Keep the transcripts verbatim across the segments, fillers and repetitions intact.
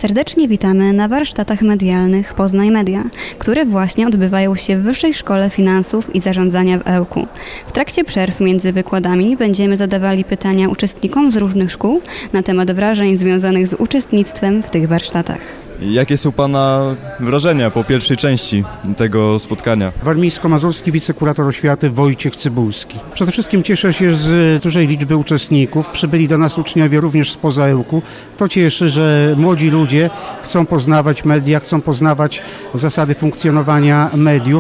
Serdecznie witamy na warsztatach medialnych Poznań Media, które właśnie odbywają się w Wyższej Szkole Finansów i Zarządzania w Ełku. W trakcie przerw między wykładami będziemy zadawali pytania uczestnikom z różnych szkół na temat wrażeń związanych z uczestnictwem w tych warsztatach. Jakie są Pana wrażenia po pierwszej części tego spotkania? Warmińsko-mazurski wicekurator oświaty Wojciech Cybulski. Przede wszystkim cieszę się z dużej liczby uczestników. Przybyli do nas uczniowie również spoza Ełku. To cieszy, że młodzi ludzie chcą poznawać media, chcą poznawać zasady funkcjonowania mediów.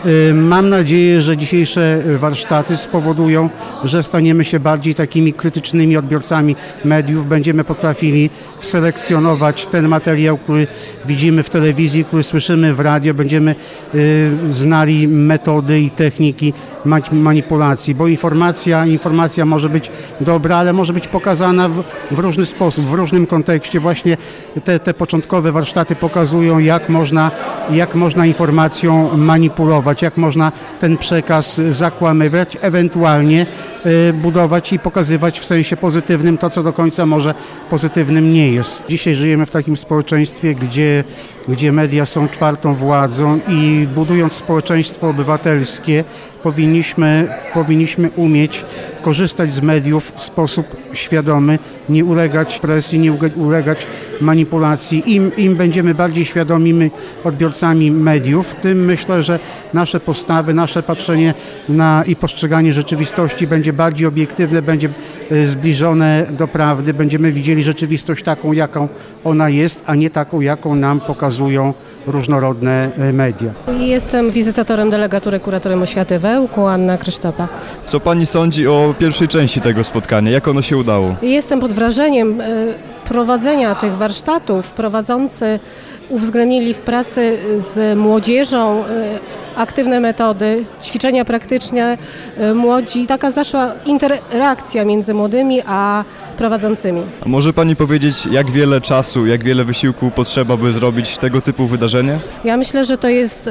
Mam nadzieję, że dzisiejsze warsztaty spowodują, że staniemy się bardziej takimi krytycznymi odbiorcami mediów. Będziemy potrafili selekcjonować ten materiał, który widzimy w telewizji, który słyszymy w radio. Będziemy y, znali metody i techniki manipulacji, bo informacja, informacja może być dobra, ale może być pokazana w, w różny sposób, w różnym kontekście. Właśnie te, te początkowe warsztaty pokazują, jak można, jak można informacją manipulować, jak można ten przekaz zakłamywać, ewentualnie y, budować i pokazywać w sensie pozytywnym to, co do końca może pozytywnym nie jest. Dzisiaj żyjemy w takim społeczeństwie, gdzie, gdzie media są czwartą władzą i budując społeczeństwo obywatelskie powinniśmy, powinniśmy umieć korzystać z mediów w sposób świadomy, nie ulegać presji, nie ulegać manipulacji. Im, im będziemy bardziej świadomymi odbiorcami mediów, tym myślę, że nasze postawy, nasze patrzenie na i postrzeganie rzeczywistości będzie bardziej obiektywne, będzie zbliżone do prawdy. Będziemy widzieli rzeczywistość taką, jaką ona jest, a nie taką, jaką nam pokazują różnorodne media. Jestem wizytatorem delegatury kuratorem oświaty w Ełku, Anna Krysztopa. Co Pani sądzi o pierwszej części tego spotkania? Jak ono się udało? Jestem pod wrażeniem prowadzenia tych warsztatów. Prowadzący uwzględnili w pracy z młodzieżą aktywne metody, ćwiczenia praktyczne młodzi. Taka zaszła interakcja między młodymi a prowadzącymi. A może Pani powiedzieć, jak wiele czasu, jak wiele wysiłku potrzeba, by zrobić tego typu wydarzenie? Ja myślę, że to jest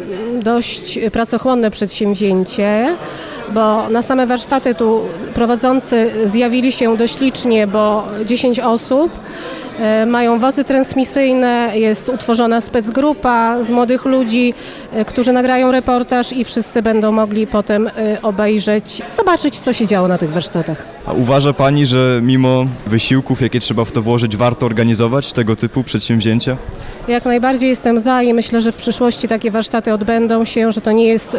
dość pracochłonne przedsięwzięcie, bo na same warsztaty tu prowadzący zjawili się dość licznie, bo dziesięć osób. Mają wozy transmisyjne, jest utworzona specgrupa z młodych ludzi, którzy nagrają reportaż i wszyscy będą mogli potem obejrzeć, zobaczyć, co się działo na tych warsztatach. A uważa Pani, że mimo wysiłków, jakie trzeba w to włożyć, warto organizować tego typu przedsięwzięcia? Jak najbardziej jestem za i myślę, że w przyszłości takie warsztaty odbędą się, że to nie jest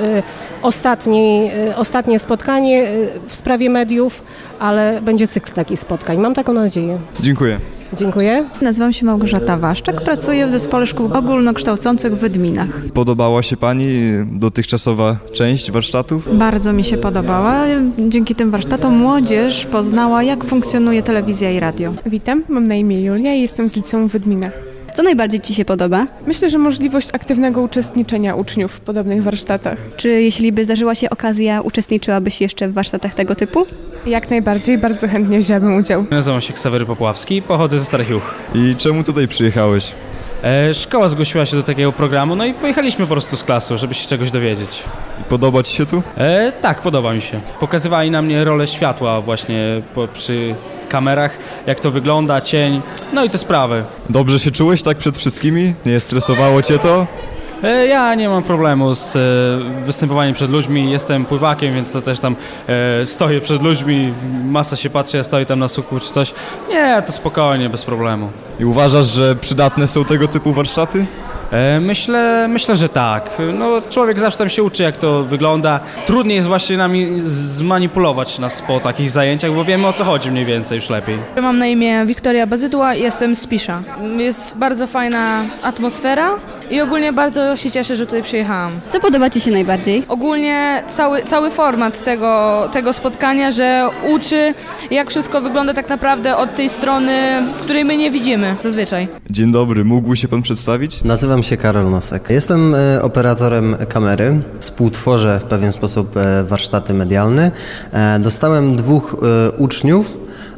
ostatni, ostatnie spotkanie w sprawie mediów, ale będzie cykl takich spotkań. Mam taką nadzieję. Dziękuję. Dziękuję. Nazywam się Małgorzata Waszczak, pracuję w Zespole Szkół Ogólnokształcących w Wydminach. Podobała się Pani dotychczasowa część warsztatów? Bardzo mi się podobała. Dzięki tym warsztatom młodzież poznała, jak funkcjonuje telewizja i radio. Witam, mam na imię Julia i jestem z liceum w Wydminach. Co najbardziej Ci się podoba? Myślę, że możliwość aktywnego uczestniczenia uczniów w podobnych warsztatach. Czy jeśli by zdarzyła się okazja, uczestniczyłabyś jeszcze w warsztatach tego typu? Jak najbardziej, bardzo chętnie wzięłabym udział. Nazywam się Ksawery Popławski, pochodzę ze Starych Juch. I czemu tutaj przyjechałeś? E, szkoła zgłosiła się do takiego programu, no i pojechaliśmy po prostu z klasą, żeby się czegoś dowiedzieć. I podoba Ci się tu? E, tak, podoba mi się. Pokazywali na mnie rolę światła właśnie po, przy kamerach, jak to wygląda, cień, no i te sprawy. Dobrze się czułeś tak przed wszystkimi? Nie stresowało Cię to? E, ja nie mam problemu z e, występowaniem przed ludźmi, jestem pływakiem, więc to też tam e, stoję przed ludźmi, masa się patrzy, ja stoję tam na suku czy coś. Nie, to spokojnie, bez problemu. I uważasz, że przydatne są tego typu warsztaty? E, myślę, myślę, że tak. No, człowiek zawsze tam się uczy, jak to wygląda. Trudniej jest właśnie nami zmanipulować nas po takich zajęciach, bo wiemy, o co chodzi mniej więcej już lepiej. Mam na imię Wiktoria Bazydła i jestem z Pisza. Jest bardzo fajna atmosfera i ogólnie bardzo się cieszę, że tutaj przyjechałam. Co podoba Ci się najbardziej? Ogólnie cały, cały format tego, tego spotkania, że uczy, jak wszystko wygląda tak naprawdę od tej strony, której my nie widzimy zazwyczaj. Dzień dobry, mógłby się Pan przedstawić? Nazywam się Karol Nosek. Jestem operatorem kamery. Współtworzę w pewien sposób warsztaty medialne. Dostałem dwóch uczniów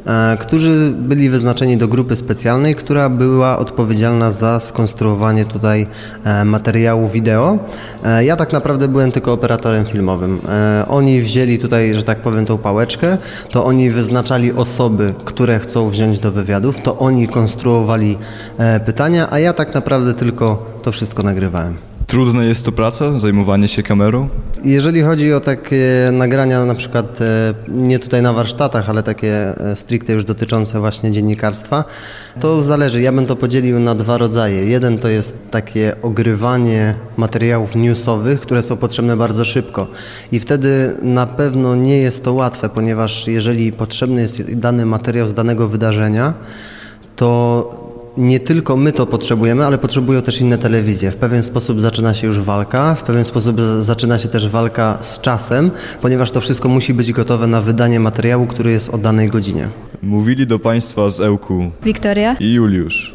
e, którzy byli wyznaczeni do grupy specjalnej, która była odpowiedzialna za skonstruowanie tutaj e, materiału wideo. E, ja tak naprawdę byłem tylko operatorem filmowym. E, oni wzięli tutaj, że tak powiem, tą pałeczkę, to oni wyznaczali osoby, które chcą wziąć do wywiadów, to oni konstruowali e, pytania, a ja tak naprawdę tylko to wszystko nagrywałem. Trudna jest to praca, zajmowanie się kamerą? Jeżeli chodzi o takie nagrania, na przykład e, nie tutaj na warsztatach, ale takie e, stricte już dotyczące właśnie dziennikarstwa, to zależy. Ja bym to podzielił na dwa rodzaje. Jeden to jest takie ogrywanie materiałów newsowych, które są potrzebne bardzo szybko i wtedy na pewno nie jest to łatwe, ponieważ jeżeli potrzebny jest dany materiał z danego wydarzenia, to nie tylko my to potrzebujemy, ale potrzebują też inne telewizje. W pewien sposób zaczyna się już walka, w pewien sposób zaczyna się też walka z czasem, ponieważ to wszystko musi być gotowe na wydanie materiału, który jest o danej godzinie. Mówili do Państwa z Ełku Wiktoria i Juliusz.